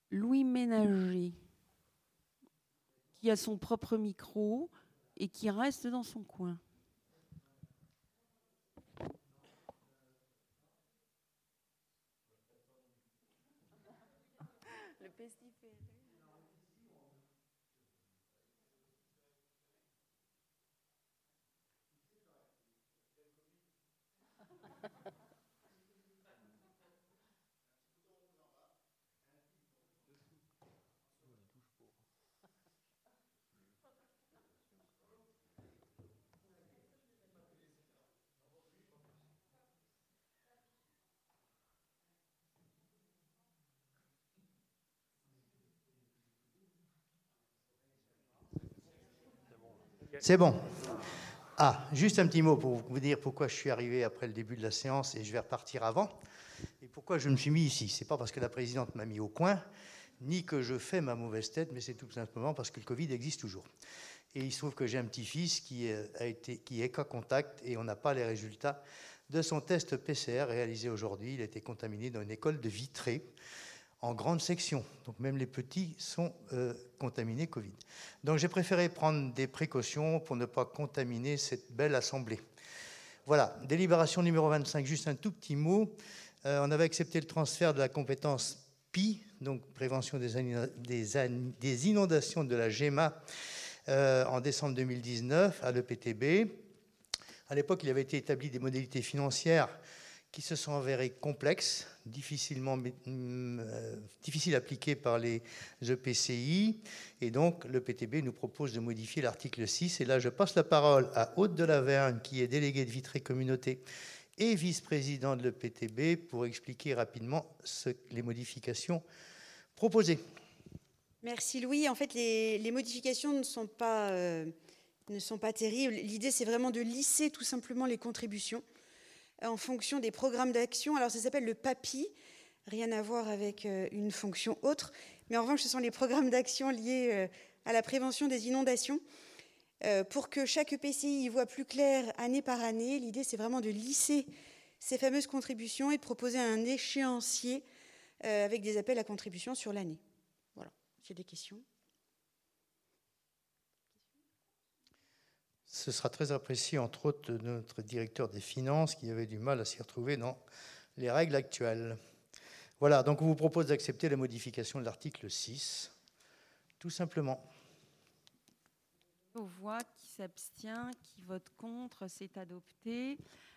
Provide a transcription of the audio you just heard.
Louis Ménager, qui a son propre micro et qui reste dans son coin. Le pestiféré. C'est bon. Ah, juste un petit mot pour vous dire pourquoi je suis arrivé après le début de la séance et je vais repartir avant. Et pourquoi je me suis mis ici. C'est pas parce que la présidente m'a mis au coin, ni que je fais ma mauvaise tête, mais c'est tout simplement parce que le Covid existe toujours. Et il se trouve que j'ai un petit-fils qui est cas contact et on n'a pas les résultats de son test PCR réalisé aujourd'hui. Il a été contaminé dans une école de Vitré, en grande section. Donc même les petits sont contaminés Covid. Donc j'ai préféré prendre des précautions pour ne pas contaminer cette belle assemblée. Voilà, délibération numéro 25, juste un tout petit mot. On avait accepté le transfert de la compétence PI, donc prévention des inondations de la GEMA, en décembre 2019 à l'EPTB. À l'époque, il avait été établi des modalités financières qui se sont avérées complexes, difficiles à appliquer par les EPCI. Et donc, le PTB nous propose de modifier l'article 6. Et là, je passe la parole à Aude de Lavergne, qui est déléguée de Vitré Communauté et vice-président de l'EPTB, pour expliquer rapidement les modifications proposées. Merci Louis. En fait, les modifications ne sont pas terribles. L'idée, c'est vraiment de lisser tout simplement les contributions en fonction des programmes d'action. Alors, ça s'appelle le PAPI, rien à voir avec une fonction autre. Mais en revanche, ce sont les programmes d'action liés à la prévention des inondations. Pour que chaque EPCI y voit plus clair année par année, l'idée, c'est vraiment de lisser ces fameuses contributions et de proposer un échéancier avec des appels à contribution sur l'année. Voilà. S'il y a des questions. Ce sera très apprécié, entre autres, de notre directeur des finances qui avait du mal à s'y retrouver dans les règles actuelles. Voilà, donc on vous propose d'accepter la modification de l'article 6, tout simplement. Aux voix, qui s'abstient, qui vote contre, c'est adopté.